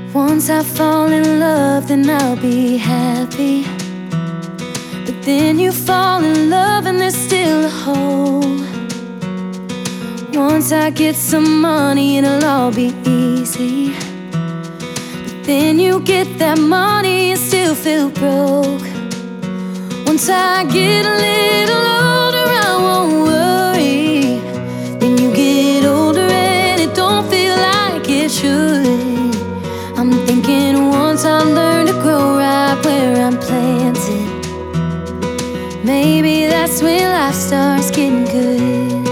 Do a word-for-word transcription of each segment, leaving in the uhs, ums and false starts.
Once I fall in love, then I'll be happy. But then you fall in love and there's still a hole. Once I get some money, it'll all be easy. But then you get that money and still feel broke. Once I get a little older, I won't worry. Then you get older and it don't feel like it should. I'm thinking once I learn to grow right where I'm planted, maybe that's when life starts getting good.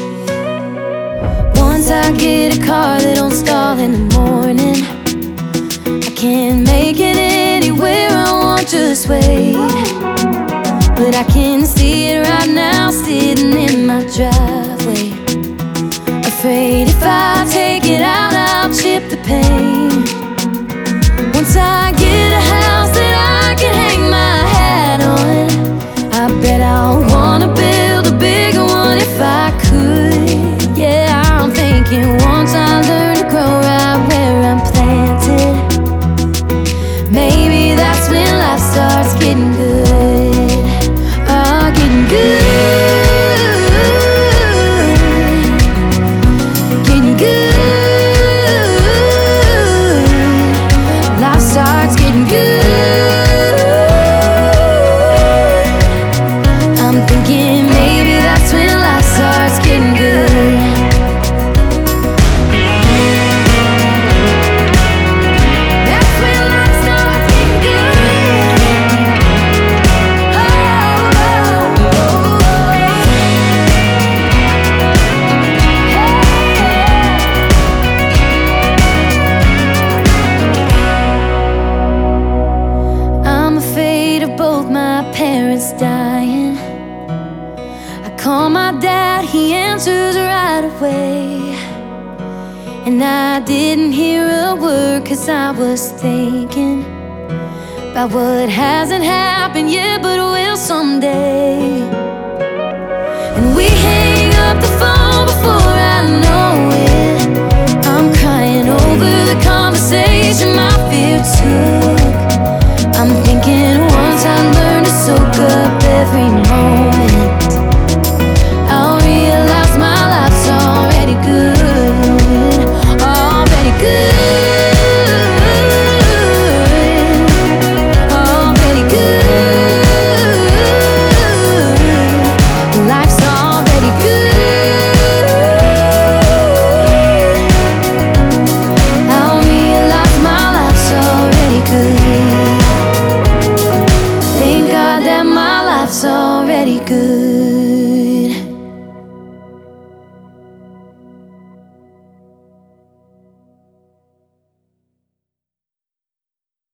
Once I get a car that don't stall in the morning, I can't make it anywhere I want, just wait. But I can see it right now sitting in my driveway. Afraid if I take it out, I'll chip the paint. Once I get a house that I can hang my hat on, I bet I'll wanna build a bigger one if I could. Yeah, I'm thinking once I learn to grow right where I'm planted, maybe that's when life starts getting good. Oh, getting good, getting good. Life starts getting good. I'm thinking maybe that's when life starts getting good. That's when life starts getting good. Oh, oh, oh, oh. I'm afraid of both my parents dying. I call my dad, he answers right away. And I didn't hear a word, cause I was thinking about what hasn't happened yet, but will someday. And we hang